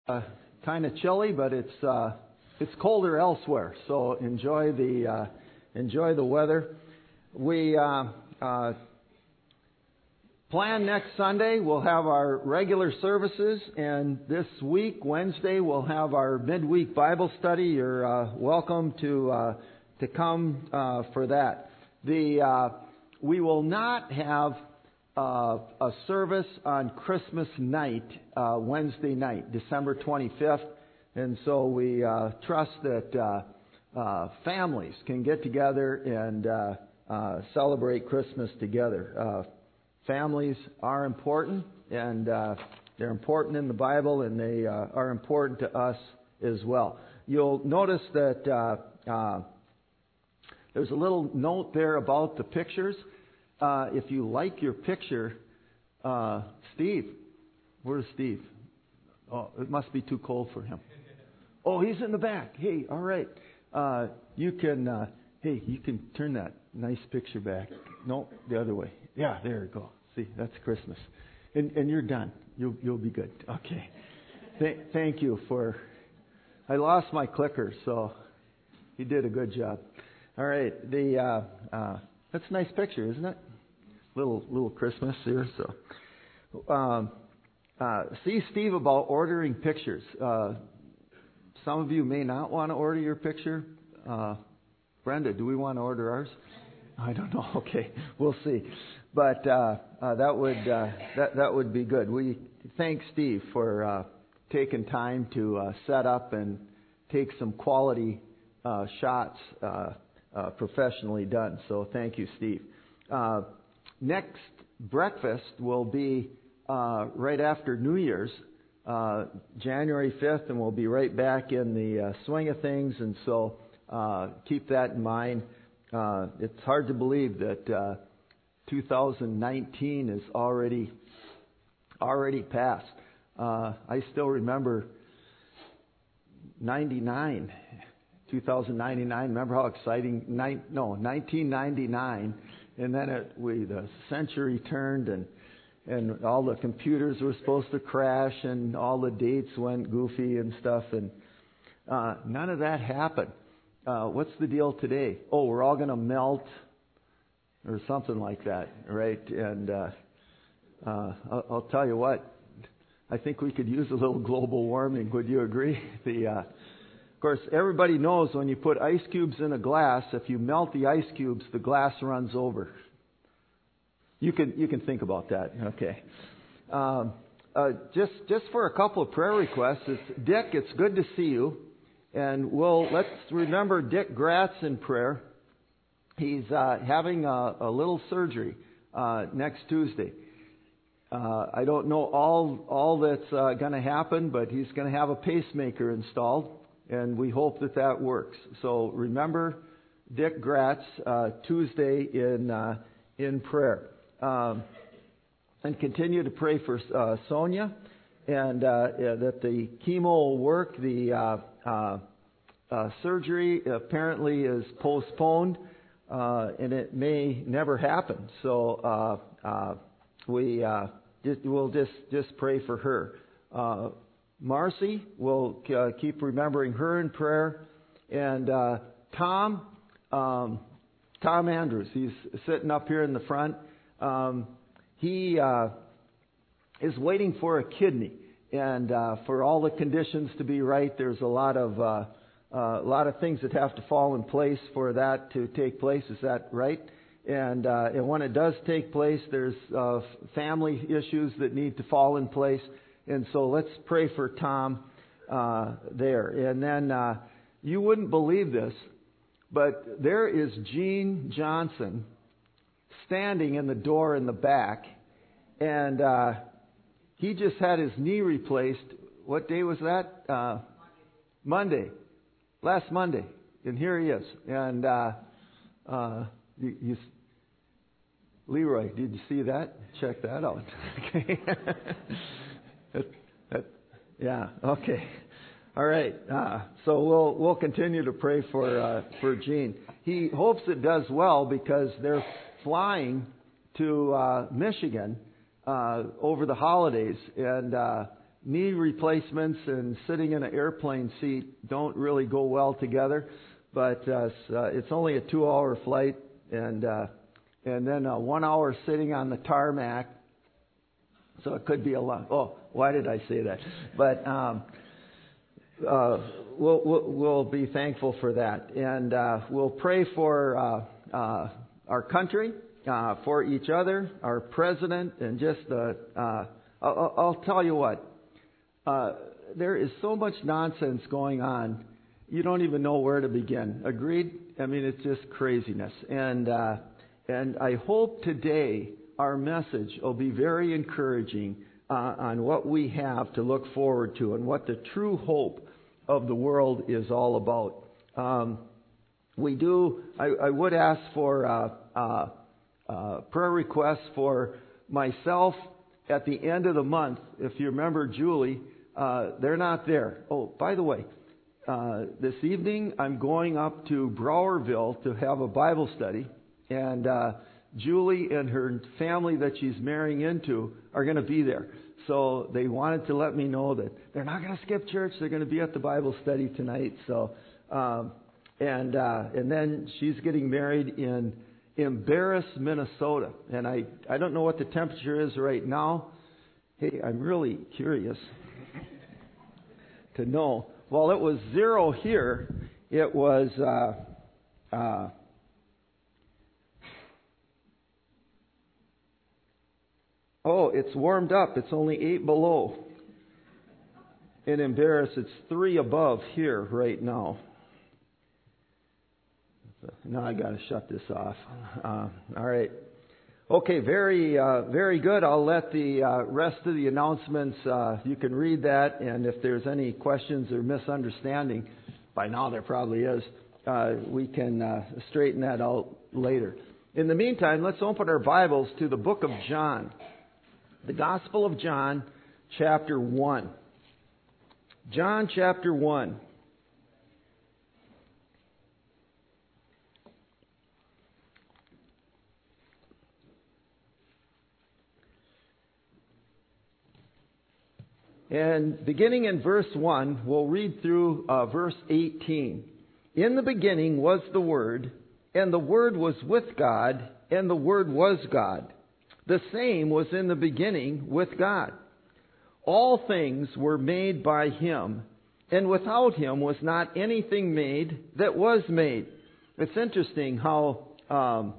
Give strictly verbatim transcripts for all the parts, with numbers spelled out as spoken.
Uh, kind of chilly, but it's uh, it's colder elsewhere. So enjoy the uh, enjoy the weather. We uh, uh, plan next Sunday. We'll have our regular services, and this week Wednesday we'll have our midweek Bible study. You're uh, welcome to uh, to come uh, for that. The uh, we will not have Uh, a service on Christmas night, uh, Wednesday night, December twenty-fifth. And so we uh, trust that uh, uh, families can get together and uh, uh, celebrate Christmas together. Uh, families are important, and uh, they're important in the Bible, and they uh, are important to us as well. You'll notice that uh, uh, there's a little note there about the pictures. Uh, if you like your picture, uh, Steve, where's Steve? Oh, it must be too cold for him. Oh, he's in the back. Hey, all right. Uh, you can, uh, hey, you can turn that nice picture back. No, the other way. Yeah, there you go. See, that's Christmas. And, and you're done. You'll, you'll be good. Okay. Th- thank you for, I lost my clicker, so he did a good job. All right. The, uh, uh, that's a nice picture, isn't it? Little little Christmas here. So, um, uh, see Steve about ordering pictures. Uh, some of you may not want to order your picture. Uh, Brenda, do we want to order ours? I don't know. Okay, we'll see. But uh, uh, that would uh, that that would be good. We thank Steve for uh, taking time to uh, set up and take some quality uh, shots, uh, uh, professionally done. So thank you, Steve. Uh, Next breakfast will be uh, right after New Year's, uh, January fifth, and we'll be right back in the uh, swing of things. And so uh, keep that in mind. Uh, it's hard to believe that uh, two thousand nineteen is already already passed. Uh, I still remember ninety-nine, two thousand ninety-nine. Remember how exciting? Nine, no, nineteen ninety-nine. And then it, we the century turned, and and all the computers were supposed to crash, and all the dates went goofy and stuff, and uh, none of that happened. Uh, what's the deal today? Oh, we're all going to melt, or something like that, right? And uh, uh, I'll, I'll tell you what, I think we could use a little global warming. Would you agree? The uh, Of course, everybody knows when you put ice cubes in a glass, if you melt the ice cubes, the glass runs over. You can you can think about that. Okay. Um, uh, just just for a couple of prayer requests, it's, Dick, it's good to see you, and we'll let's remember Dick Gratz in prayer. He's uh, having a, a little surgery uh, next Tuesday. Uh, I don't know all all that's uh, going to happen, but he's going to have a pacemaker installed. And we hope that that works. So remember Dick Gratz uh, Tuesday in uh, in prayer, um, and continue to pray for uh, Sonia, and uh, uh, that the chemo will work. The uh, uh, uh, surgery apparently is postponed, uh, and it may never happen. So uh, uh, we uh, just, we'll just just pray for her. Uh, Marcy, we'll uh, keep remembering her in prayer. And uh, Tom, um, Tom Andrews, he's sitting up here in the front. Um, he uh, is waiting for a kidney, and uh, for all the conditions to be right, there's a lot of uh, uh, a lot of things that have to fall in place for that to take place. Is that right? And uh, and when it does take place, there's uh, family issues that need to fall in place. And so let's pray for Tom uh, there. And then uh, you wouldn't believe this, but there is Gene Johnson standing in the door in the back. And uh, he just had his knee replaced. What day was that? Uh, Monday. Last Monday. And here he is. And uh, uh, you, you, Leroy, did you see that? Check that out. Okay. That, that, yeah. Okay. All right. Uh, so we'll we'll continue to pray for uh, for Gene. He hopes it does well because they're flying to uh, Michigan uh, over the holidays, and uh, knee replacements and sitting in an airplane seat don't really go well together. But uh, it's only a two-hour flight, and uh, and then uh, one hour sitting on the tarmac. So it could be a lot. Oh, why did I say that? But um, uh, we'll, we'll we'll be thankful for that, and uh, we'll pray for uh, uh, our country, uh, for each other, our president, and just the. Uh, I'll, I'll tell you what. Uh, there is so much nonsense going on. You don't even know where to begin. Agreed? I mean, it's just craziness. And uh, and I hope today our message will be very encouraging uh, on what we have to look forward to and what the true hope of the world is all about. Um, we do. I, I would ask for uh, uh, uh, prayer requests for myself at the end of the month. If you remember Julie, uh, they're not there. Oh, by the way. Uh, this evening, I'm going up to Browerville to have a Bible study, and uh, Julie and her family that she's marrying into are going to be there. So they wanted to let me know that they're not going to skip church; they're going to be at the Bible study tonight. So, um, and uh, and then she's getting married in Embarrass, Minnesota, and I I don't know what the temperature is right now. Hey, I'm really curious to know. Well, it was zero here. It was, uh, uh, oh, it's warmed up. It's only eight below. In Embarrass, it's three above here right now. Now I got to shut this off. Uh, all right. Okay, very, uh, very good. I'll let the uh, rest of the announcements, uh, you can read that, and if there's any questions or misunderstanding, by now there probably is, uh, we can uh, straighten that out later. In the meantime, let's open our Bibles to the book of John, the Gospel of John, chapter one. John chapter one. And beginning in verse one, we'll read through uh, verse eighteen. In the beginning was the Word, and the Word was with God, and the Word was God. The same was in the beginning with God. All things were made by Him, and without Him was not anything made that was made. It's interesting how um,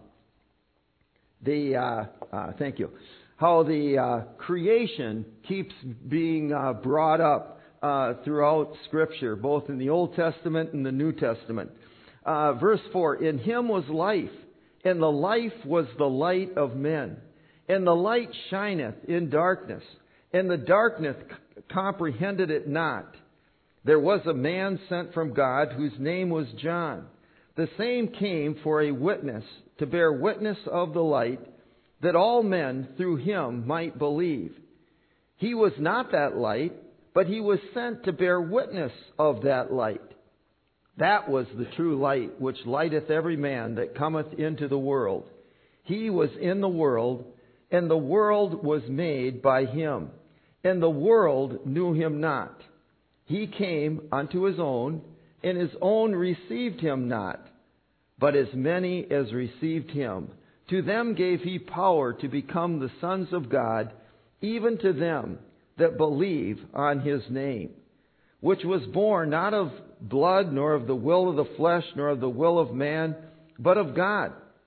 the, uh, uh, thank you. How the uh, creation keeps being uh, brought up uh, throughout Scripture, both in the Old Testament and the New Testament. Uh, verse four, in Him was life, and the life was the light of men. And the light shineth in darkness, and the darkness c- comprehended it not. There was a man sent from God, whose name was John. The same came for a witness, to bear witness of the light, that all men through him might believe. He was not that light, but he was sent to bear witness of that light. That was the true light, which lighteth every man that cometh into the world. He was in the world, and the world was made by him, and the world knew him not. He came unto his own, and his own received him not. But as many as received him, to them gave he power to become the sons of God, even to them that believe on his name, which was born not of blood, nor of the will of the flesh, nor of the will of man, but of God.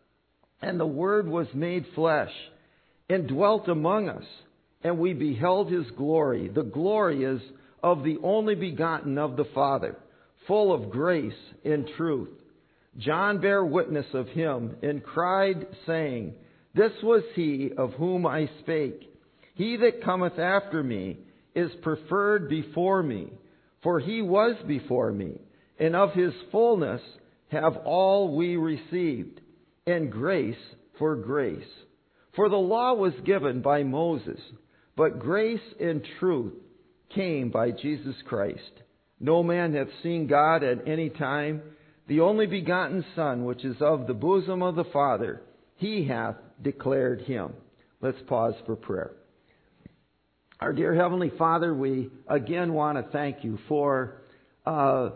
And the Word was made flesh, and dwelt among us, and we beheld his glory. The glory is of the only begotten of the Father, full of grace and truth. John bare witness of him, and cried, saying, This was he of whom I spake. He that cometh after me is preferred before me, for he was before me, and of his fullness have all we received, and grace for grace. For the law was given by Moses, but grace and truth came by Jesus Christ. No man hath seen God at any time. The only begotten Son, which is of the bosom of the Father, he hath declared him. Let's pause for prayer. Our dear Heavenly Father, we again want to thank you for uh,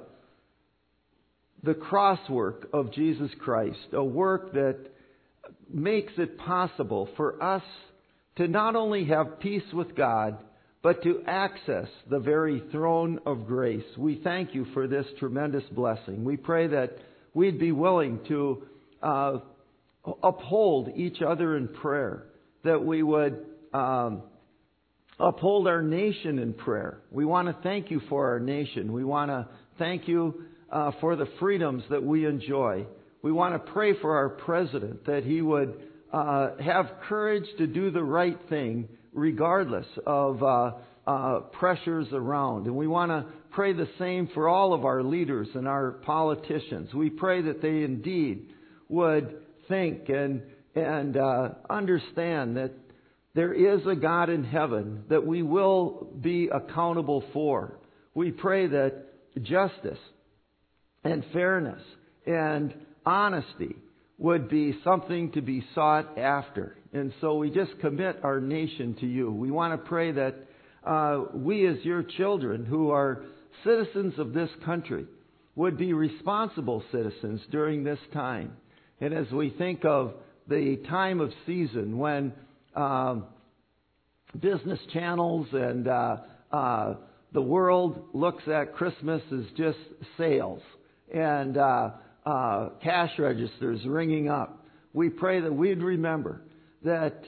the cross work of Jesus Christ, a work that makes it possible for us to not only have peace with God, but to access the very throne of grace. We thank you for this tremendous blessing. We pray that we'd be willing to uh, uphold each other in prayer, that we would um, uphold our nation in prayer. We want to thank you for our nation. We want to thank you uh, for the freedoms that we enjoy. We want to pray for our president, that he would uh, have courage to do the right thing regardless of uh, uh, pressures around. And we want to pray the same for all of our leaders and our politicians. We pray that they indeed would think and, and uh, understand that there is a God in heaven that we will be accountable for. We pray that justice and fairness and honesty would be something to be sought after. And so we just commit our nation to you. We want to pray that uh, we as your children who are citizens of this country would be responsible citizens during this time. And as we think of the time of season when um, business channels and uh, uh, the world looks at Christmas as just sales and uh, uh, cash registers ringing up, we pray that we'd remember that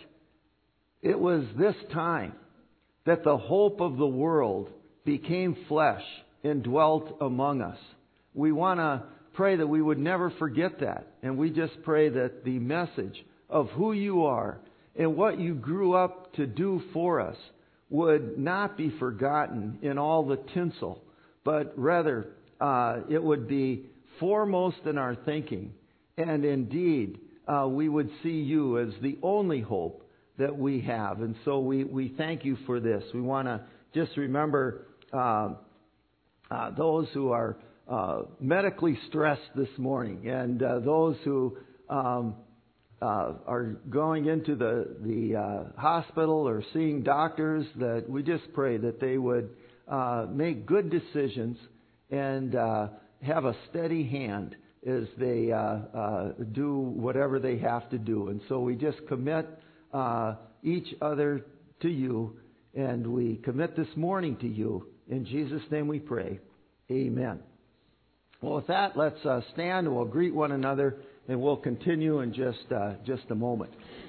it was this time that the hope of the world became flesh and dwelt among us. We want to pray that we would never forget that. And we just pray that the message of who you are and what you grew up to do for us would not be forgotten in all the tinsel, but rather uh, it would be foremost in our thinking. And indeed, uh, we would see you as the only hope that we have. And so we, we thank you for this. We want to just remember uh, uh, those who are uh, medically stressed this morning and uh, those who um, uh, are going into the, the uh, hospital or seeing doctors, that we just pray that they would uh, make good decisions and uh, have a steady hand as they uh, uh, do whatever they have to do. And so we just commit uh, each other to you, and we commit this morning to you. In Jesus' name we pray. Amen. Well, with that, let's uh, stand and we'll greet one another, and we'll continue in just uh, just a moment.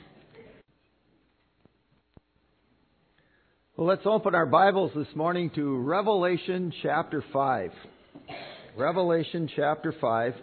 Well, let's open our Bibles this morning to Revelation chapter five. Revelation chapter five.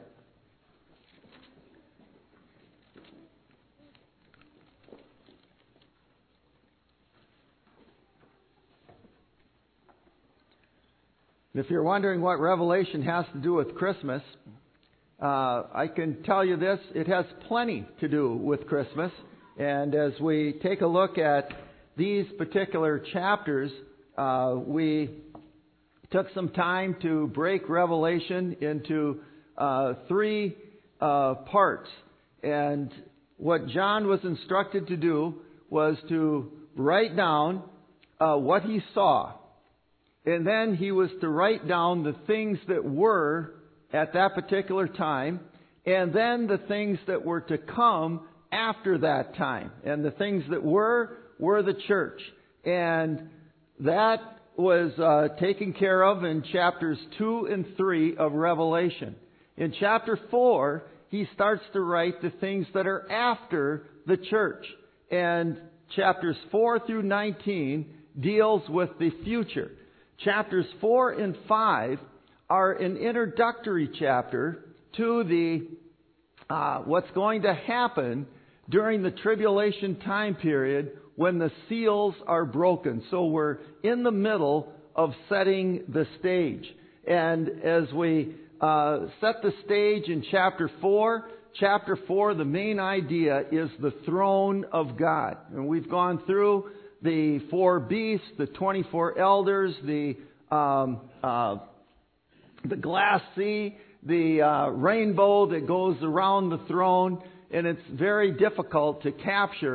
If you're wondering what Revelation has to do with Christmas, uh, I can tell you this: it has plenty to do with Christmas. And as we take a look at these particular chapters, uh, we took some time to break Revelation into uh, three uh, parts. And what John was instructed to do was to write down uh, what he saw. And then he was to write down the things that were at that particular time, and then the things that were to come after that time. And the things that were, were the church. And that was uh, taken care of in chapters two and three of Revelation. In chapter four, he starts to write the things that are after the church. And chapters four through nineteen deals with the future. Chapters four and five are an introductory chapter to the uh, what's going to happen during the tribulation time period when the seals are broken. So we're in the middle of setting the stage. And as we uh, set the stage in chapter four, chapter four, the main idea is the throne of God. And we've gone through the four beasts, the twenty-four elders, the um, uh, the glass sea, the uh, rainbow that goes around the throne, and it's very difficult to capture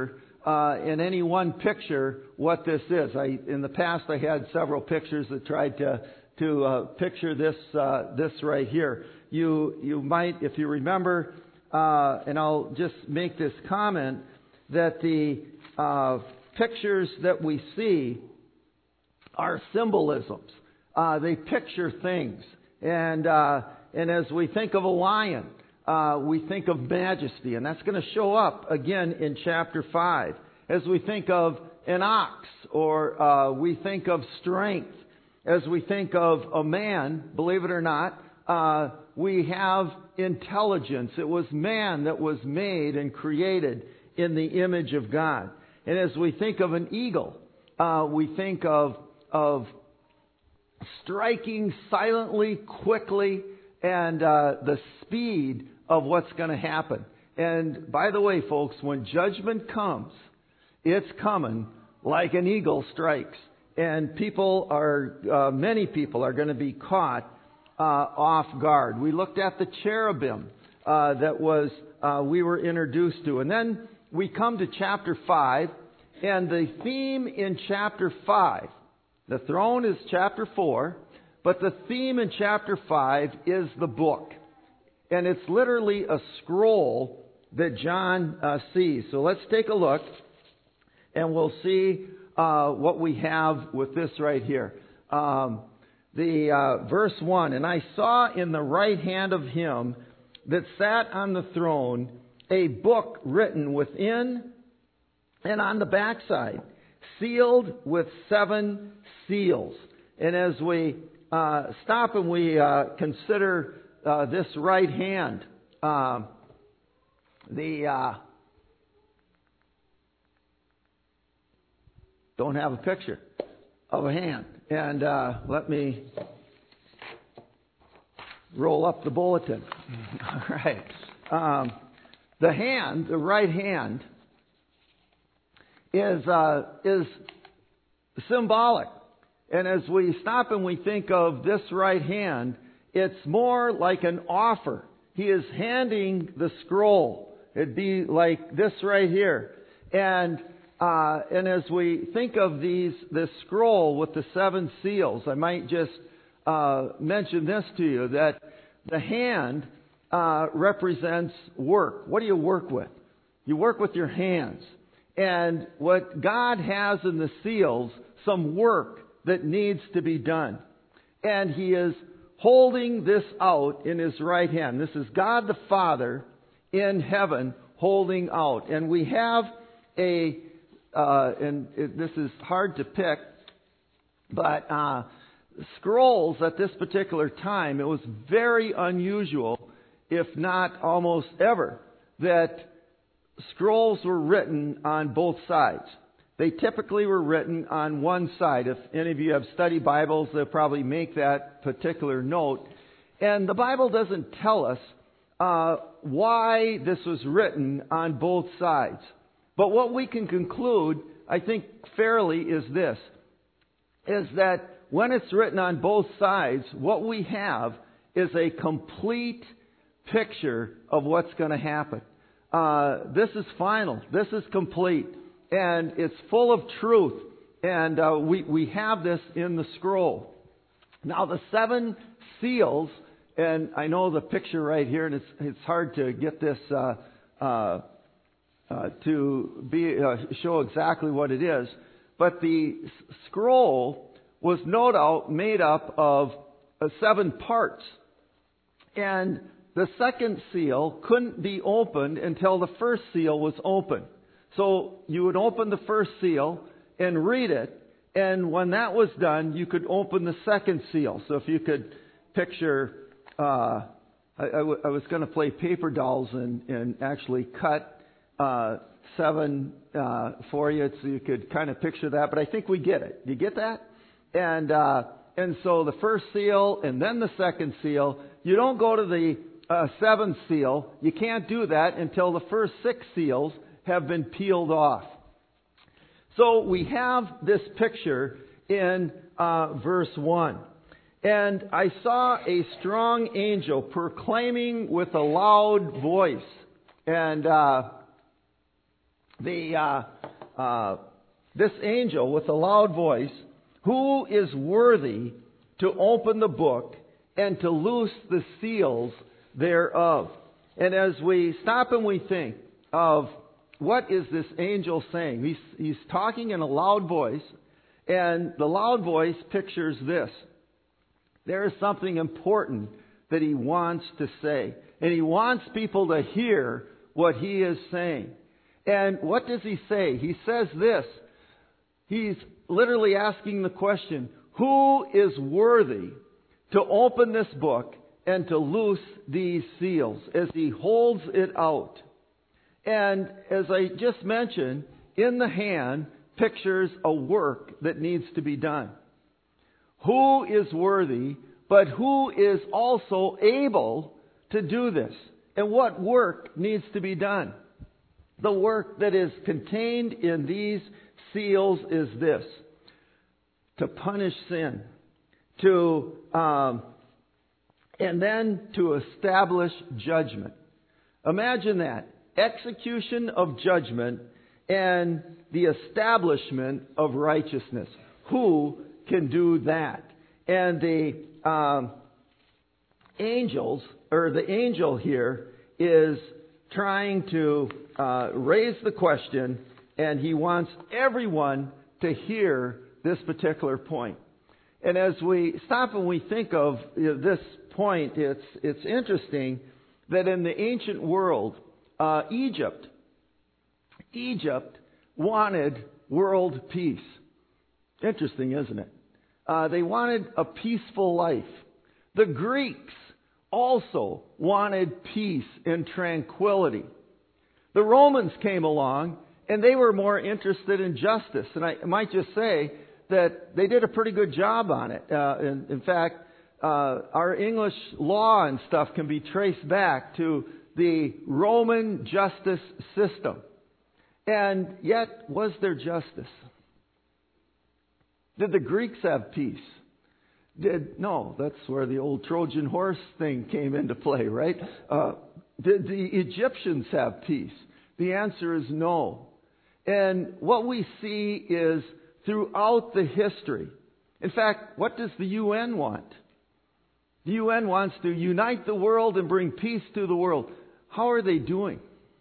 uh, in any one picture what this is. I, in the past, I had several pictures that tried to to uh, picture this uh, this right here. You you might, if you remember, uh, and I'll just make this comment, that the uh, pictures that we see are symbolisms. Uh, they picture things, and uh, and as we think of a lion, uh, we think of majesty, and that's going to show up again in chapter five. As we think of an ox, or uh, we think of strength. As we think of a man, believe it or not, uh, we have intelligence. It was man that was made and created in the image of God. And as we think of an eagle, uh, we think of of striking silently, quickly, and uh, the speed of what's going to happen. And by the way, folks, when judgment comes, it's coming like an eagle strikes. And people are, uh, many people are going to be caught uh, off guard. We looked at the cherubim uh, that was uh, we were introduced to. And then we come to chapter five, and the theme in chapter five, the throne is chapter four, but the theme in chapter five is the book. And it's literally a scroll that John uh, sees. So let's take a look, and we'll see Uh, what we have with this right here. Um, the uh, verse one, and I saw in the right hand of him that sat on the throne a book written within and on the backside, sealed with seven seals. And as we uh, stop and we uh, consider uh, this right hand, uh, the uh, don't have a picture of a hand. And uh, let me roll up the bulletin. All right. Um, the hand, the right hand, is uh, is symbolic. And as we stop and we think of this right hand, it's more like an offer. He is handing the scroll. It'd be like this right here. And Uh, and as we think of these, this scroll with the seven seals, I might just uh, mention this to you, that the hand uh, represents work. What do you work with? You work with your hands. And what God has in the seals, some work that needs to be done. And He is holding this out in His right hand. This is God the Father in heaven holding out. And we have a Uh, and it, this is hard to pick, but uh, scrolls at this particular time, it was very unusual, if not almost ever, that scrolls were written on both sides. They typically were written on one side. If any of you have study Bibles, they'll probably make that particular note. And the Bible doesn't tell us uh, why this was written on both sides. But what we can conclude, I think fairly, is this, is that when it's written on both sides, what we have is a complete picture of what's going to happen. Uh, this is final. This is complete. And it's full of truth. And uh, we, we have this in the scroll. Now the seven seals, and I know the picture right here, and it's, it's hard to get this uh, uh Uh, to be uh, show exactly what it is, but the s- scroll was no doubt made up of uh, seven parts, and the second seal couldn't be opened until the first seal was opened. So you would open the first seal and read it, and when that was done, you could open the second seal. So if you could picture, uh, I, I, w- I was going to play paper dolls and, and actually cut Uh, seven uh, for you, so you could kind of picture that. But I think we get it. Do you get that? And uh, and so the first seal and then the second seal. You don't go to the uh, seventh seal. You can't do that until the first six seals have been peeled off. So we have this picture in uh, verse one. And I saw a strong angel proclaiming with a loud voice. And uh, The uh, uh, this angel with a loud voice, "Who is worthy to open the book and to loose the seals thereof?" And as we stop and we think of what is this angel saying, he's, he's talking in a loud voice, and the loud voice pictures this. There is something important that he wants to say, and he wants people to hear what he is saying. And what does he say? He says this. He's literally asking the question, who is worthy to open this book and to loose these seals, as he holds it out? And as I just mentioned, in the hand pictures a work that needs to be done. Who is worthy, but who is also able to do this? And what work needs to be done? The work that is contained in these seals is this: to punish sin, to um, and then to establish judgment. Imagine that. Execution of judgment and the establishment of righteousness. Who can do that? And the um, angels, or the angel here, is trying to uh, raise the question, and he wants everyone to hear this particular point. And as we stop and we think of you know, this point, it's it's interesting that in the ancient world, uh, Egypt, Egypt wanted world peace. Interesting, isn't it? Uh, they wanted a peaceful life. The Greeks also wanted peace and tranquility. The Romans came along, and they were more interested in justice. And I might just say that they did a pretty good job on it. Uh, in, in fact, uh, our English law and stuff can be traced back to the Roman justice system. And yet, was there justice? Did the Greeks have peace? Did no, that's where the old Trojan horse thing came into play, right? Uh, did the Egyptians have peace? The answer is no. And what we see is throughout the history. In fact, what does the U N want? The U N wants to unite the world and bring peace to the world. How are they doing?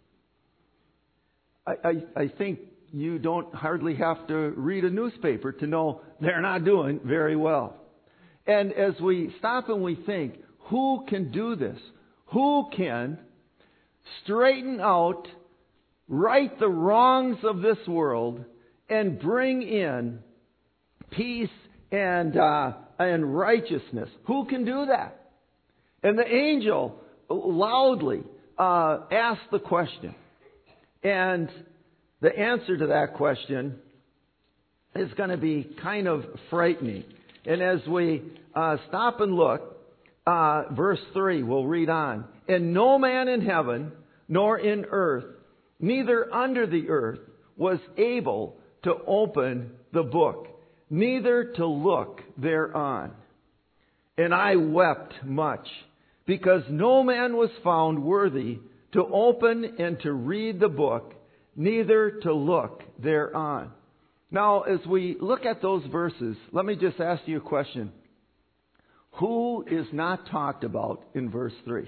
I, I, I think you don't hardly have to read a newspaper to know they're not doing very well. And as we stop and we think, who can do this? Who can straighten out, right the wrongs of this world, and bring in peace and uh, and righteousness? Who can do that? And the angel loudly uh, asked the question. And the answer to that question is going to be kind of frightening. And as we uh, stop and look, uh, verse three, we'll read on. And no man in heaven, nor in earth, neither under the earth, was able to open the book, neither to look thereon. And I wept much, because no man was found worthy to open and to read the book, neither to look thereon. Now, as we look at those verses, let me just ask you a question. Who is not talked about in verse three?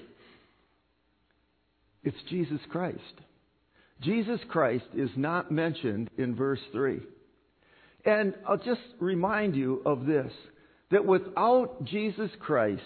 It's Jesus Christ. Jesus Christ is not mentioned in verse three. And I'll just remind you of this, that without Jesus Christ,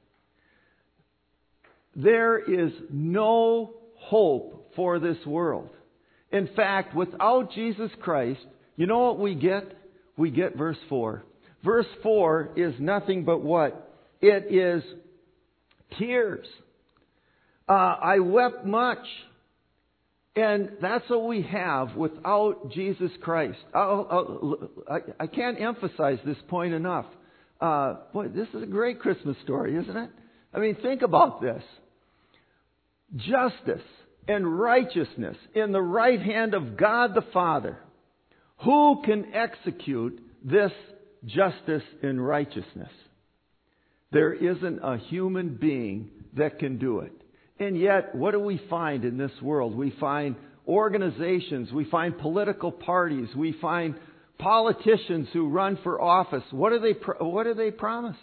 there is no hope for this world. In fact, without Jesus Christ, you know what we get? We get verse four. Verse four is nothing but what? It is tears. Uh, I wept much. And that's what we have without Jesus Christ. I'll, I'll, I, I can't emphasize this point enough. Uh, boy, this is a great Christmas story, isn't it? I mean, think about this. Justice and righteousness in the right hand of God the Father. Who can execute this justice and righteousness? There isn't a human being that can do it. And yet, what do we find in this world? We find organizations. We find political parties. We find politicians who run for office. What do they, what do they promise?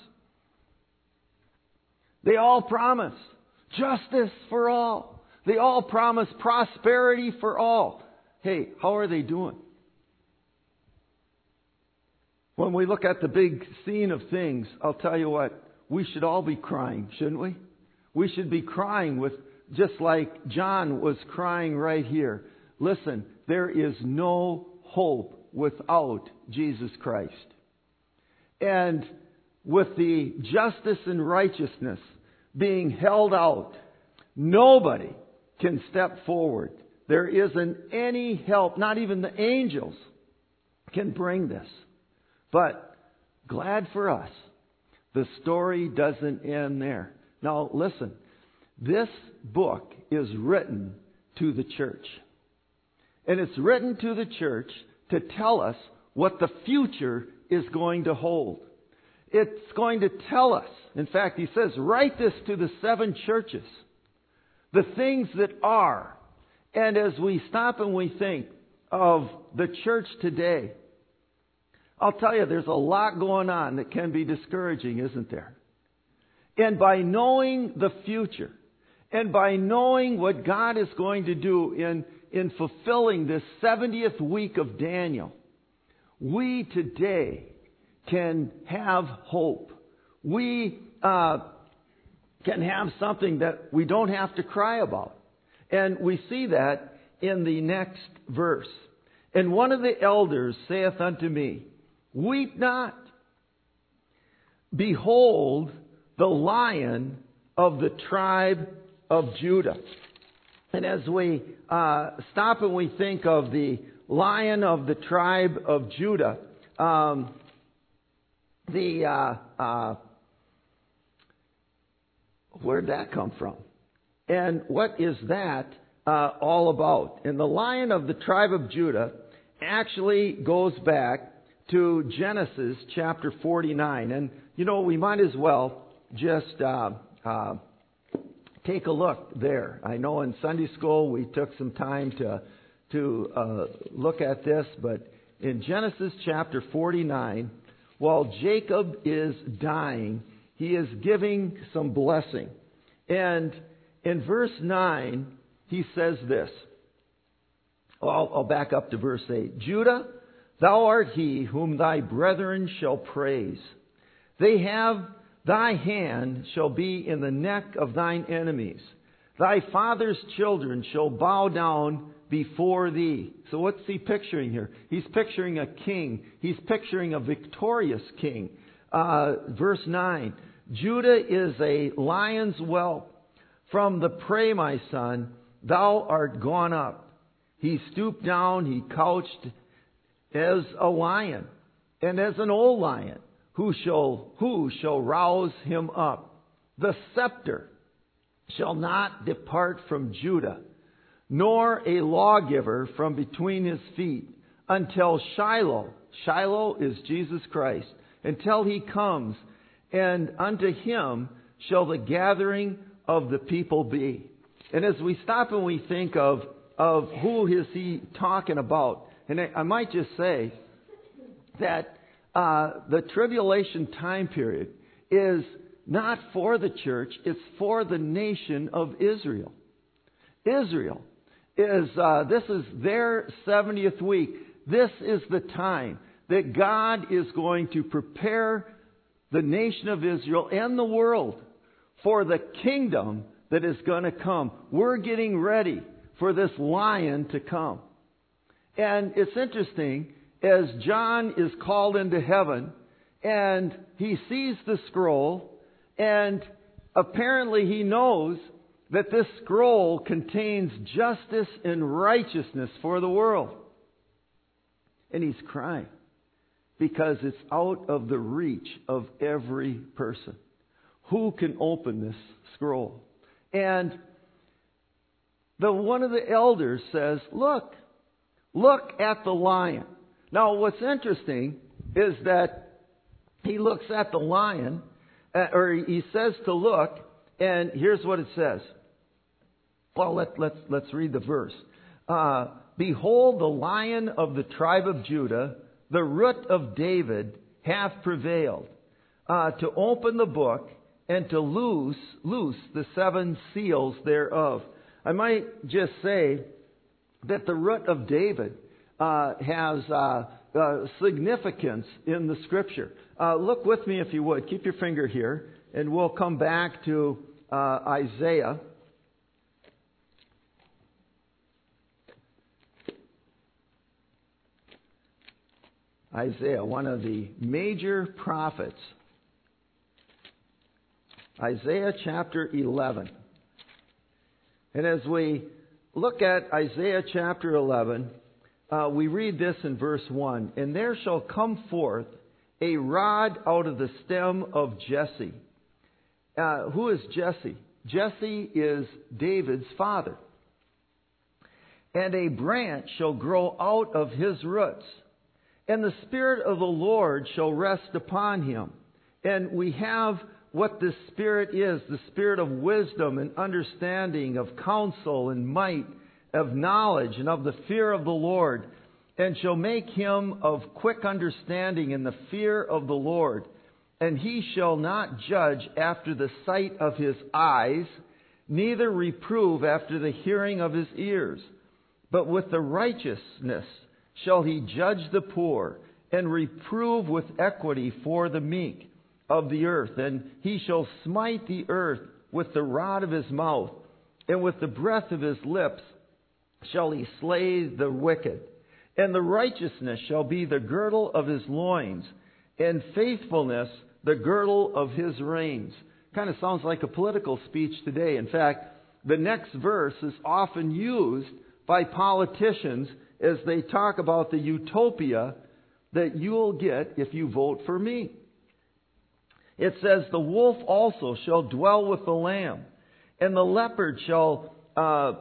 They all promise justice for all. They all promise prosperity for all. Hey, how are they doing? When we look at the big scene of things, I'll tell you what, we should all be crying, shouldn't we? We should be crying with, just like John was crying right here. Listen, there is no hope without Jesus Christ. And with the justice and righteousness being held out, nobody can step forward. There isn't any help, not even the angels can bring this. But glad for us, the story doesn't end there. Now listen, this book is written to the church. And it's written to the church to tell us what the future is going to hold. It's going to tell us, in fact, he says, write this to the seven churches. The things that are. And as we stop and we think of the church today, I'll tell you, there's a lot going on that can be discouraging, isn't there? And by knowing the future, and by knowing what God is going to do in, in fulfilling this seventieth week of Daniel, we today can have hope. We uh, can have something that we don't have to cry about. And we see that in the next verse. And one of the elders saith unto me, weep not. Behold, the Lion of the tribe of Judah. And as we uh, stop and we think of the Lion of the tribe of Judah, um, the uh, uh, where'd that come from? And what is that uh, all about? And the Lion of the tribe of Judah actually goes back to Genesis chapter forty-nine. And, you know, we might as well just uh, uh, take a look there. I know in Sunday school we took some time to, to uh, look at this, but in Genesis chapter forty-nine, while Jacob is dying, he is giving some blessing. And in verse nine, he says this. I'll, I'll back up to verse eight. Judah, thou art he whom thy brethren shall praise. They have thy hand shall be in the neck of thine enemies. Thy father's children shall bow down before thee. So what's he picturing here? He's picturing a king. He's picturing a victorious king. Uh, verse nine. Judah is a lion's whelp. From the prey, my son, thou art gone up. He stooped down, he couched as a lion, and as an old lion, who shall who shall rouse him up? The scepter shall not depart from Judah, nor a lawgiver from between his feet, until Shiloh, Shiloh is Jesus Christ, until he comes, and unto him shall the gathering of the people be. And as we stop and we think of, of who is he talking about, and I, I might just say that uh, the tribulation time period is not for the church, it's for the nation of Israel. Israel is, uh, this is their seventieth week. This is the time that God is going to prepare the nation of Israel and the world for the kingdom that is going to come. We're getting ready for this lion to come. And it's interesting, as John is called into heaven, and he sees the scroll, and apparently he knows that this scroll contains justice and righteousness for the world. And he's crying because it's out of the reach of every person. Who can open this scroll? And the one of the elders says, look, look at the lion. Now what's interesting is that he looks at the lion, uh, or he says to look, and here's what it says. Well, let, let's, let's read the verse. uh, behold, the Lion of the tribe of Judah, the root of David, hath prevailed, uh, to open the book and to loose, loose the seven seals thereof. I might just say that the root of David uh, has uh, uh, significance in the Scripture. Uh, look with me, if you would. Keep your finger here, and we'll come back to uh, Isaiah. Isaiah, one of the major prophets. Isaiah chapter eleven. And as we look at Isaiah chapter eleven, uh, we read this in verse one. And there shall come forth a rod out of the stem of Jesse. Uh, who is Jesse? Jesse is David's father. And a branch shall grow out of his roots. And the Spirit of the Lord shall rest upon him. And we have what this Spirit is, the Spirit of wisdom and understanding, of counsel and might, of knowledge and of the fear of the Lord, and shall make him of quick understanding in the fear of the Lord. And he shall not judge after the sight of his eyes, neither reprove after the hearing of his ears. But with the righteousness shall he judge the poor, and reprove with equity for the meek of the earth. And he shall smite the earth with the rod of his mouth, and with the breath of his lips shall he slay the wicked. And the righteousness shall be the girdle of his loins, and faithfulness the girdle of his reins. Kind of sounds like a political speech today. In fact, the next verse is often used by politicians as they talk about the utopia that you'll get if you vote for me. It says, the wolf also shall dwell with the lamb, and the leopard shall uh,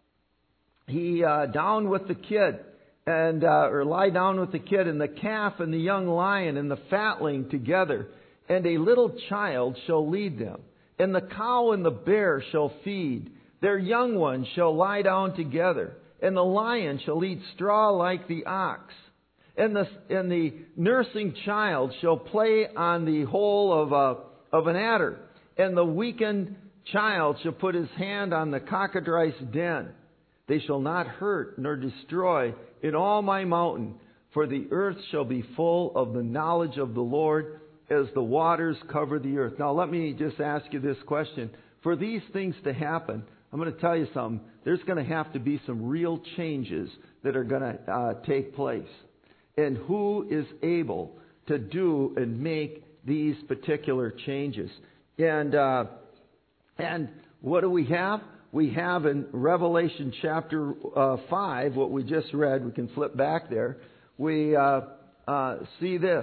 he uh, down with the kid, and uh, or lie down with the kid, and the calf and the young lion and the fatling together, and a little child shall lead them. And the cow and the bear shall feed; their young ones shall lie down together. And the lion shall eat straw like the ox. And the, and the nursing child shall play on the hole of, a, of an adder. And the weakened child shall put his hand on the cockatrice den. They shall not hurt nor destroy in all my mountain, for the earth shall be full of the knowledge of the Lord as the waters cover the earth. Now let me just ask you this question. For these things to happen, I'm going to tell you something. There's going to have to be some real changes that are going to uh, take place. And who is able to do and make these particular changes? And uh, and what do we have? We have in Revelation chapter uh, five, what we just read. We can flip back there. We uh, uh, see this.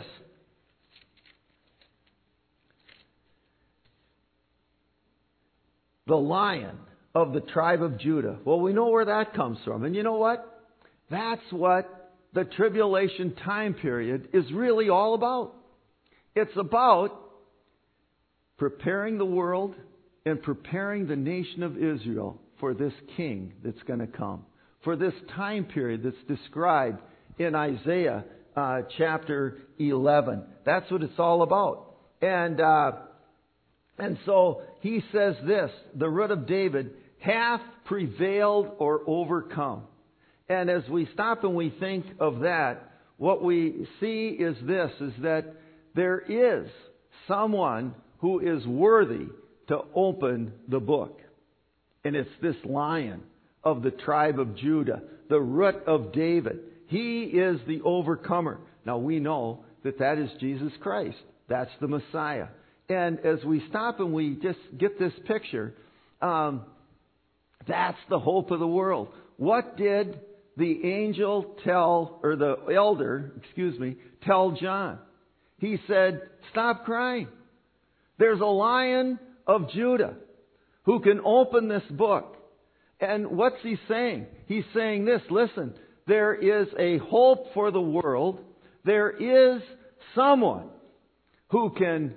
The Lion of the tribe of Judah. Well, we know where that comes from. And you know what? That's what the tribulation time period is really all about. It's about preparing the world and preparing the nation of Israel for this king that's going to come. For this time period that's described in Isaiah uh, chapter eleven. That's what it's all about. And, uh, and so he says this, the root of David hath prevailed or overcome. And as we stop and we think of that, what we see is this, is that there is someone who is worthy to open the book. And it's this Lion of the tribe of Judah, the root of David. He is the overcomer. Now we know that that is Jesus Christ. That's the Messiah. And as we stop and we just get this picture, um, that's the hope of the world. What did the angel tell, or the elder, excuse me, tell John? He said, stop crying. There's a Lion of Judah who can open this book. And what's he saying? He's saying this, listen, there is a hope for the world. There is someone who can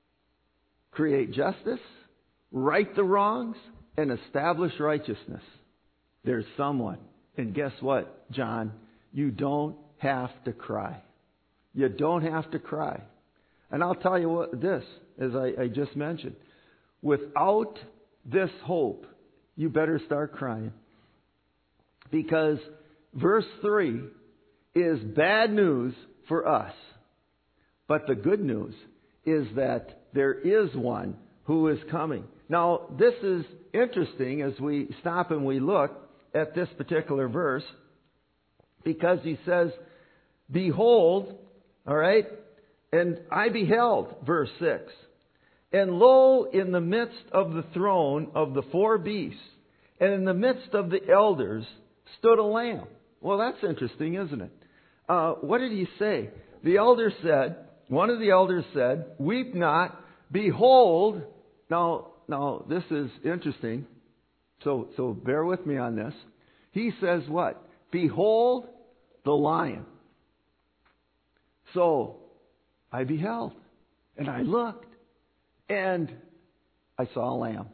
create justice, right the wrongs, and establish righteousness. there's someone. And guess what, John? You don't have to cry. You don't have to cry. And I'll tell you what, this, as I, I just mentioned, without this hope, you better start crying. Because verse three is bad news for us. But the good news is that there is one who is coming. Now, this is interesting as we stop and we look at this particular verse, because he says, behold, all right, and I beheld, verse six, and lo, in the midst of the throne of the four beasts, and in the midst of the elders, stood a lamb. Well, that's interesting, isn't it? Uh, what did he say? The elder said, one of the elders said, weep not, behold. Now, now this is interesting, so, so bear with me on this. He says what? Behold the lion. So, I beheld, and I looked, and I saw a lamb.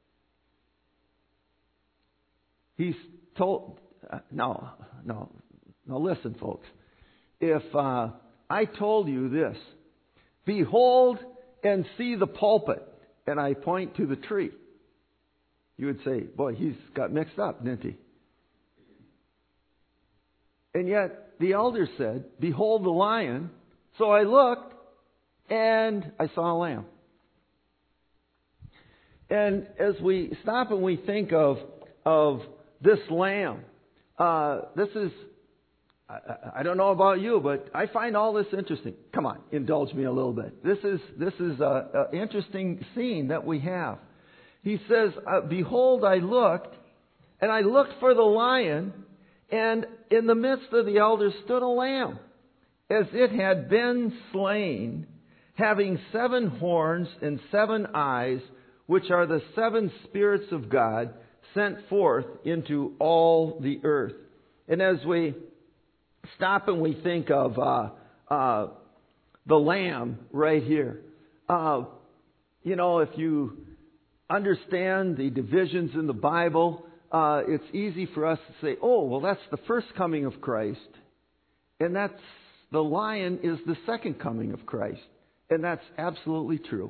He's told, uh, no, no, no, listen, folks. If uh, I told you this, behold and see the pulpit, and I point to the tree, you would say, boy, he's got mixed up, didn't he? And yet, the elder said, behold the lion. So I looked, and I saw a lamb. And as we stop and we think of, of this lamb, uh, this is, I, I don't know about you, but I find all this interesting. Come on, indulge me a little bit. This is, this is an interesting scene that we have. He says, uh, behold, I looked, and I looked for the lion, and in the midst of the elders stood a lamb, as it had been slain, having seven horns and seven eyes, which are the seven spirits of God sent forth into all the earth. And as we stop and we think of uh, uh, the lamb right here, uh, you know, if you understand the divisions in the Bible, uh, it's easy for us to say, oh, well, that's the first coming of Christ, and that's the lion is the second coming of Christ. And that's absolutely true.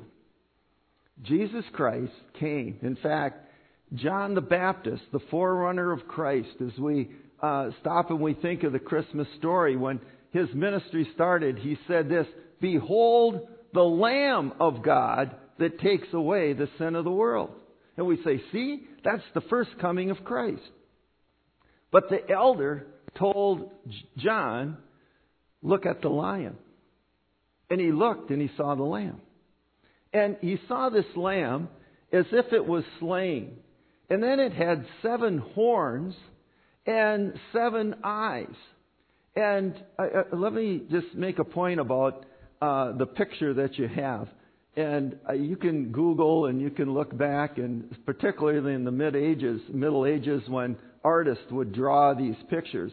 Jesus Christ came. In fact, John the Baptist, the forerunner of Christ, as we uh, stop and we think of the Christmas story, when his ministry started, he said this, behold the Lamb of God that takes away the sin of the world. And we say, see, that's the first coming of Christ. But the elder told John, look at the lion. And he looked and he saw the lamb. And he saw this lamb as if it was slain. And then it had seven horns and seven eyes. And uh, uh, let me just make a point about uh, the picture that you have. And uh, you can Google and you can look back, and particularly in the mid-ages, Middle Ages, when artists would draw these pictures.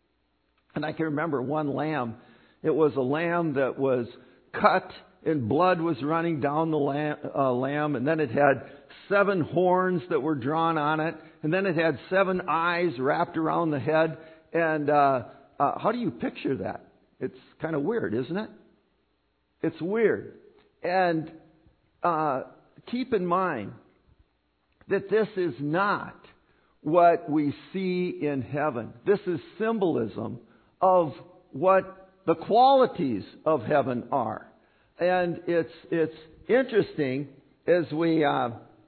And I can remember one lamb. It was a lamb that was cut and blood was running down the lamb, uh, lamb. And then it had seven horns that were drawn on it. And then it had seven eyes wrapped around the head. And uh, uh, how do you picture that? It's kind of weird, isn't it? It's weird. And uh, keep in mind that this is not what we see in heaven. This is symbolism of what the qualities of heaven are. And it's it's interesting as we uh,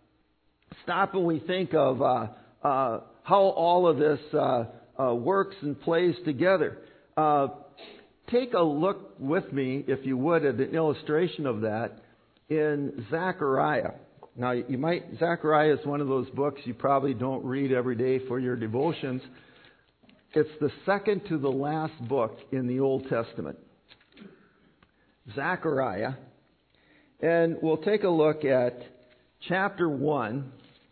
stop and we think of uh, uh, how all of this uh, uh, works and plays together. Uh, take a look with me, if you would, at an illustration of that in Zechariah. Now, you might Zechariah is one of those books you probably don't read every day for your devotions. It's the second to the last book in the Old Testament. Zechariah. And we'll take a look at chapter one.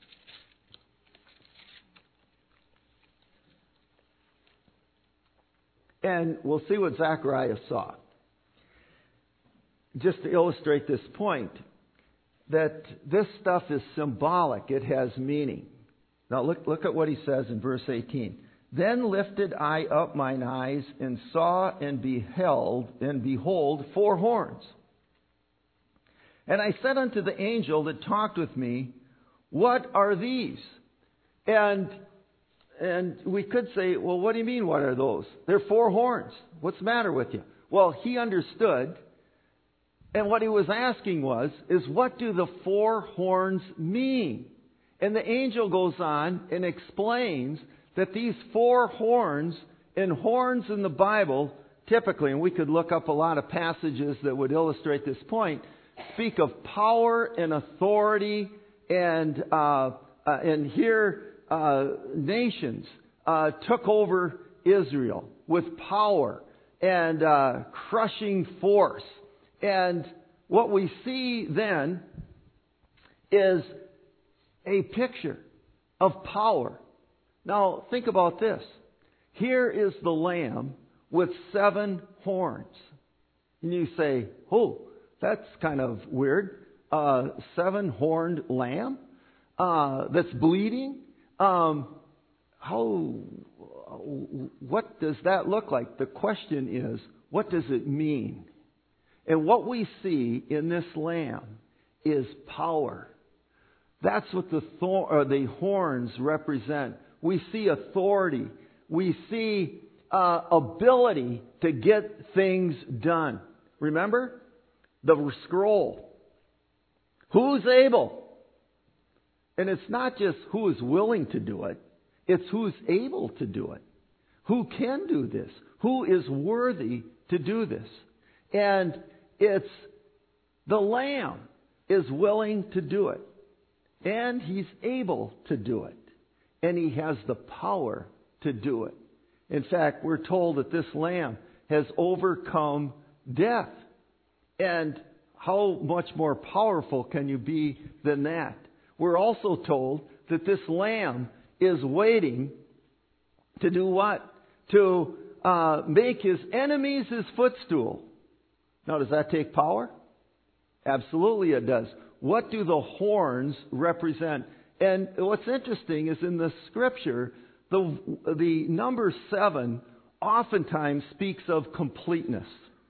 And we'll see what Zechariah saw. Just to illustrate this point, that this stuff is symbolic. It has meaning. Now look, look at what he says in verse eighteen. Then lifted I up mine eyes and saw and beheld, and behold, four horns. And I said unto the angel that talked with me, what are these? And and we could say, well, what do you mean, what are those? They're four horns. What's the matter with you? Well, he understood. And what he was asking was, is what do the four horns mean? And the angel goes on and explains that these four horns, and horns in the Bible, typically, and we could look up a lot of passages that would illustrate this point, speak of power and authority, and uh, uh, and here uh, nations uh, took over Israel with power and uh, crushing force. And what we see then is a picture of power. Now, think about this. Here is the Lamb with seven horns. And you say, oh, that's kind of weird. Uh, seven-horned lamb uh, that's bleeding. Um, how? What does that look like? The question is, what does it mean? And what we see in this lamb is power. That's what the thor- or the horns represent. We see authority. We see uh, ability to get things done. Remember? The scroll. Who's able? And it's not just who is willing to do it. It's who's able to do it. Who can do this? Who is worthy to do this? And it's the Lamb is willing to do it. And He's able to do it. And He has the power to do it. In fact, we're told that this Lamb has overcome death. And how much more powerful can you be than that? We're also told that this Lamb is waiting to do what? To uh, make His enemies His footstool. Now, does that take power? Absolutely it does. What do the horns represent? And what's interesting is in the Scripture, the, the number seven oftentimes speaks of completeness.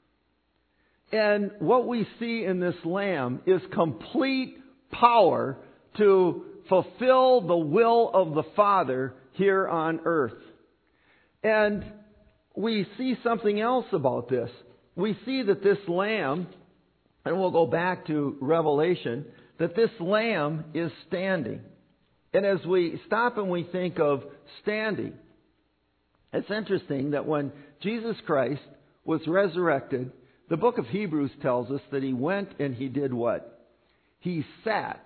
And what we see in this Lamb is complete power to fulfill the will of the Father here on earth. And we see something else about this. We see that this Lamb, and we'll go back to Revelation, that this Lamb is standing. And as we stop and we think of standing, it's interesting that when Jesus Christ was resurrected, the book of Hebrews tells us that He went and He did what? He sat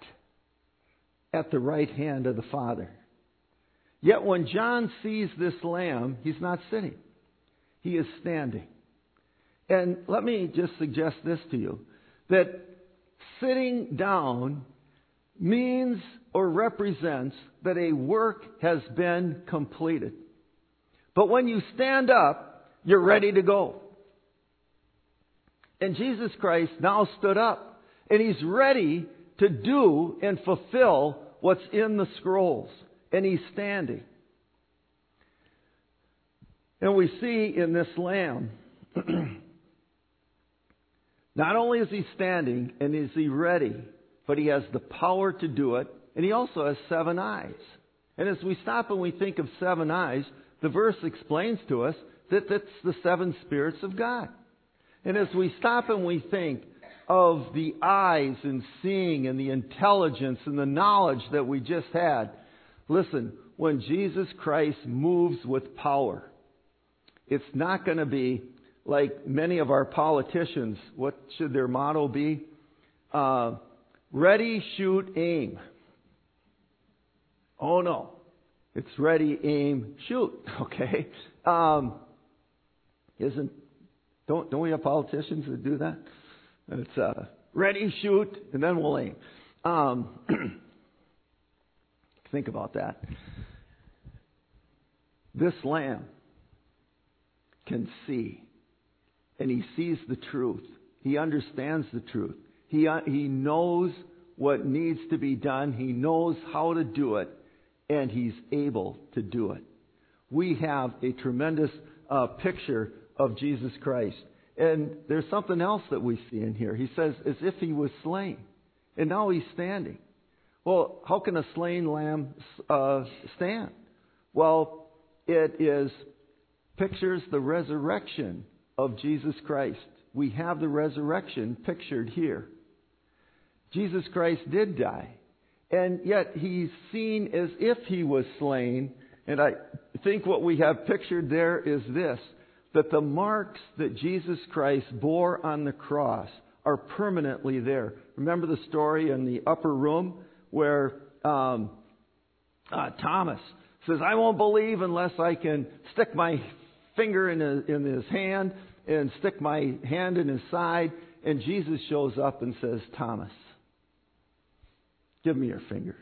at the right hand of the Father. Yet when John sees this Lamb, he's not sitting. He is standing. And let me just suggest this to you, that sitting down means or represents that a work has been completed. But when you stand up, you're ready to go. And Jesus Christ now stood up, and He's ready to do and fulfill what's in the scrolls. And He's standing. And we see in this Lamb, not only is He standing and is He ready, but He has the power to do it, and He also has seven eyes. And as we stop and we think of seven eyes, the verse explains to us that that's the seven spirits of God. And as we stop and we think of the eyes and seeing and the intelligence and the knowledge that we just had, listen, when Jesus Christ moves with power, it's not going to be like many of our politicians. What should their motto be? Uh, ready, shoot, aim. Oh no. It's ready, aim, shoot. Okay? Um, isn't Don't don't we have politicians that do that? It's uh, ready, shoot, and then we'll aim. Um, think about that. This Lamb can see, and He sees the truth. He understands the truth. He uh, he knows what needs to be done. He knows how to do it, and He's able to do it. We have a tremendous uh, picture of Jesus Christ. And there's something else that we see in here. He says, as if He was slain, and now He's standing. Well, how can a slain lamb uh, stand? Well, it is pictures the resurrection of Jesus Christ. We have the resurrection pictured here. Jesus Christ did die, and yet He's seen as if He was slain. And I think what we have pictured there is this, that the marks that Jesus Christ bore on the cross are permanently there. Remember the story in the upper room where um, uh, Thomas says, I won't believe unless I can stick my finger in his, in his hand and stick my hand in his side. And Jesus shows up and says, Thomas, give me your finger.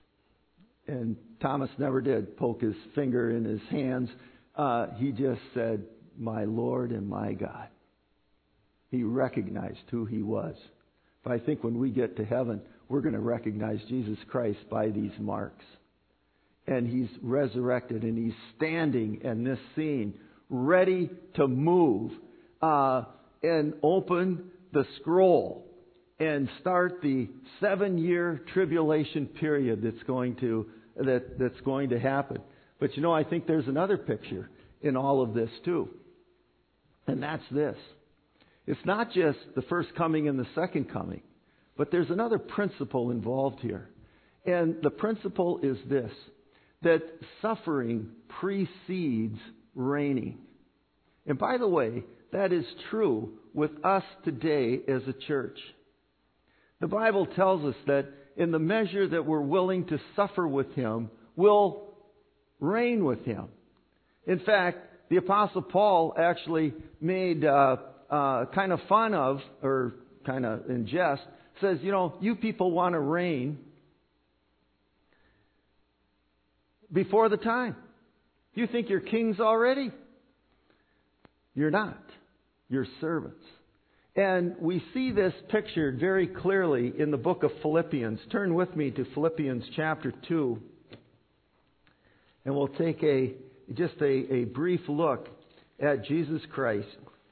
And Thomas never did poke his finger in his hands. Uh, he just said, my Lord and my God. He recognized who He was. But I think when we get to heaven, we're going to recognize Jesus Christ by these marks. And He's resurrected, and He's standing in this scene, ready to move uh, and open the scroll and start the seven-year tribulation period that's going to that that's going to happen. But you know, I think there's another picture in all of this too, and that's this. It's not just the first coming and the second coming, but there's another principle involved here, and the principle is this: that suffering precedes reigning. And by the way, that is true with us today as a church. The Bible tells us that in the measure that we're willing to suffer with Him, we'll reign with Him. In fact, the Apostle Paul actually made uh, uh, kind of fun of, or kind of in jest, says, you know, you people want to reign before the time. You think you're kings already? You're not. You're servants. And we see this pictured very clearly in the book of Philippians. Turn with me to Philippians chapter two. And we'll take a just a, a brief look at Jesus Christ.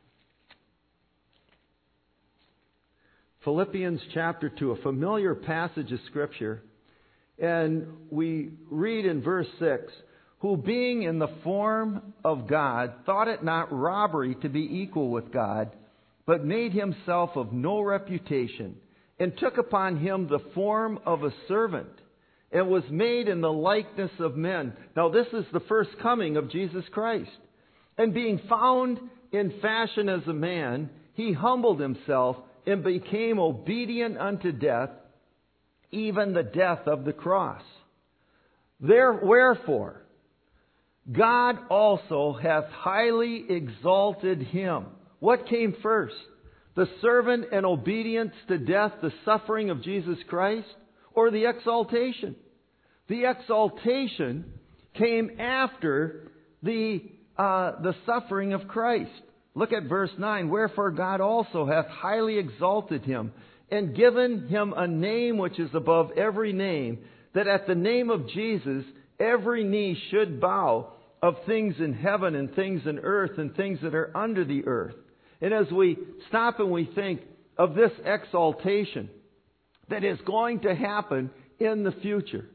Philippians chapter two, a familiar passage of Scripture. And we read in verse six, who being in the form of God, thought it not robbery to be equal with God, but made Himself of no reputation, and took upon Him the form of a servant, and was made in the likeness of men. Now this is the first coming of Jesus Christ. And being found in fashion as a man, He humbled Himself and became obedient unto death, even the death of the cross. There, wherefore, God also hath highly exalted Him. What came first? The servant and obedience to death, the suffering of Jesus Christ, or the exaltation? The exaltation came after the uh, the suffering of Christ. Look at verse nine. Wherefore God also hath highly exalted Him, and given Him a name which is above every name, that at the name of Jesus every knee should bow, of things in heaven and things in earth and things that are under the earth. And as we stop and we think of this exaltation that is going to happen in the future,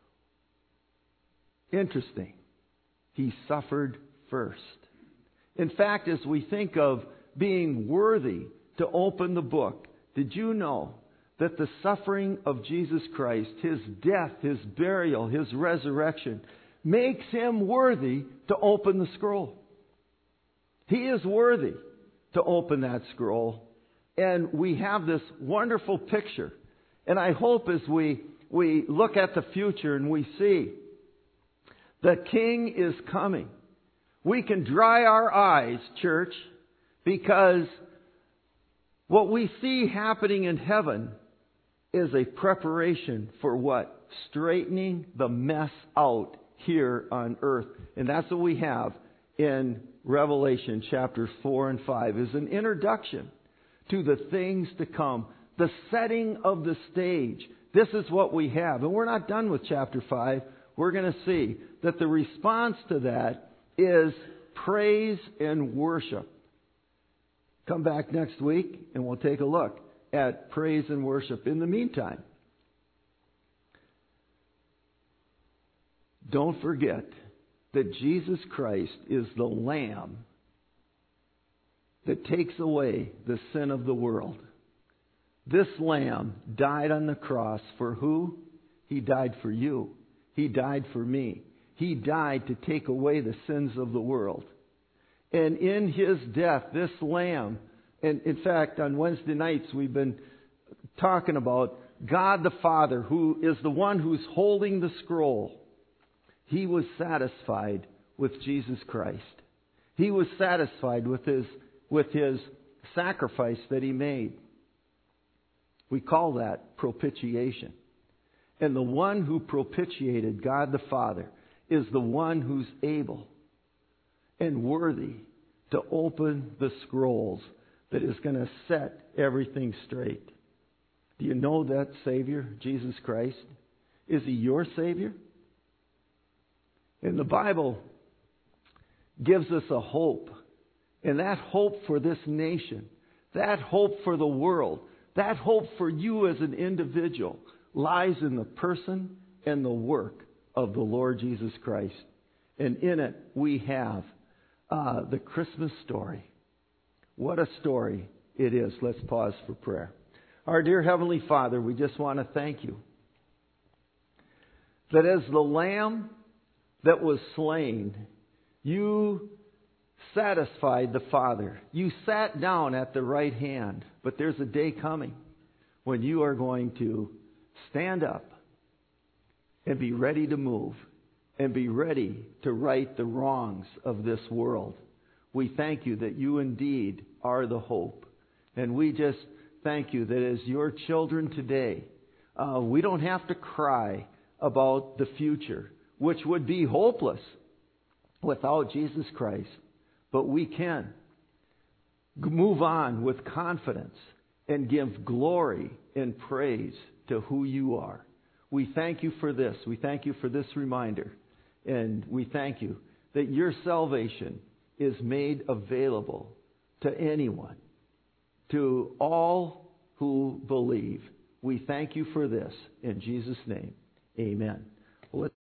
interesting, He suffered first. In fact, as we think of being worthy to open the book, did you know that the suffering of Jesus Christ, His death, His burial, His resurrection, makes Him worthy to open the scroll? He is worthy to open that scroll. And we have this wonderful picture. And I hope as we, we look at the future and we see the King is coming, we can dry our eyes, church, because what we see happening in heaven is a preparation for what? Straightening the mess out here on earth. And that's what we have in Revelation chapters four and five, is an introduction to the things to come, the setting of the stage. This is what we have. And we're not done with chapter five. we're going to see that the response to that is praise and worship. Come back next week and we'll take a look at praise and worship. In the meantime, don't forget that Jesus Christ is the Lamb that takes away the sin of the world. This Lamb died on the cross for who? He died for you. He died for me. He died to take away the sins of the world. And in His death, this Lamb, and in fact, on Wednesday nights we've been talking about God the Father, who is the one who's holding the scroll. He was satisfied with Jesus Christ. He was satisfied with His, with His sacrifice that He made. We call that propitiation. And the one who propitiated God the Father is the one who's able and worthy to open the scrolls that is going to set everything straight. Do you know that Savior, Jesus Christ? Is He your Savior? And the Bible gives us a hope. And that hope for this nation, that hope for the world, that hope for you as an individual lies in the person and the work of the Lord Jesus Christ. And in it we have uh, the Christmas story. What a story it is. Let's pause for prayer. Our dear Heavenly Father, we just want to thank You that as the Lamb that was slain, You satisfied the Father. You sat down at the right hand. But there's a day coming when You are going to stand up and be ready to move and be ready to right the wrongs of this world. We thank You that You indeed are the hope. And we just thank You that as Your children today, uh, we don't have to cry about the future, which would be hopeless without Jesus Christ. But we can move on with confidence and give glory and praise to who You are. We thank You for this. We thank You for this reminder. And we thank You that Your salvation is made available to anyone, to all who believe. We thank You for this. In Jesus' name, amen. Well,